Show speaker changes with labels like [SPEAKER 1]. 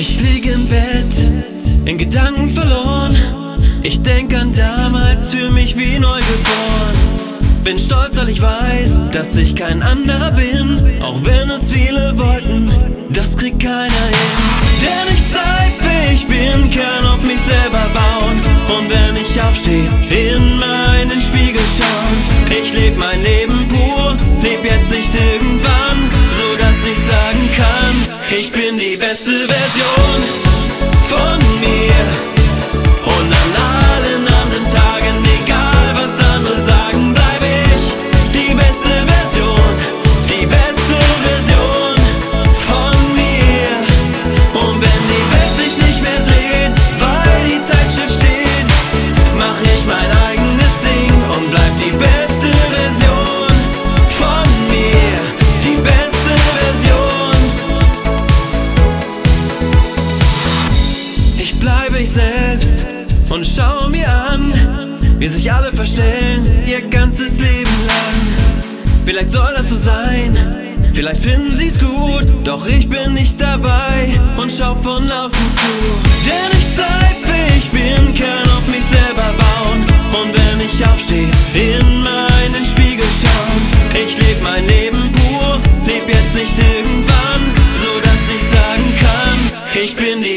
[SPEAKER 1] Ich lieg im Bett, in Gedanken verloren. Ich denk an damals, fühl mich wie neugeboren. Bin stolz, weil ich weiß, dass ich kein anderer bin. Auch wenn es viele wollten, das kriegt keiner hin. Denn ich bleib, wie ich bin, kann auf mich selber bauen. Und wenn ich aufsteh, in meinen Spiegel schauen. Ich leb mein Leben pur, leb jetzt nicht irgendwann, so dass ich sagen kann, ich bin die beste Version von mir. Und an allen anderen Tagen, egal was andere sagen, bleib ich die beste Version, die beste Version von mir. Und wenn die Welt sich nicht mehr dreht, weil die Zeit still steht, mach ich mein eigenes Ding und bleib die beste Version von mir, die beste Version. Ich bleibe ich selbst und schau mir an, wie sich alle verstellen, ihr ganzes Leben lang. Vielleicht soll das so sein, vielleicht finden sie's gut, doch ich bin nicht dabei und schau von außen zu. Denn ich bleib, wie ich bin, kann auf mich selber bauen. Und wenn ich aufsteh, in meinen Spiegel schauen. Ich leb mein Leben pur, leb jetzt nicht irgendwann, so dass ich sagen kann, ich bin die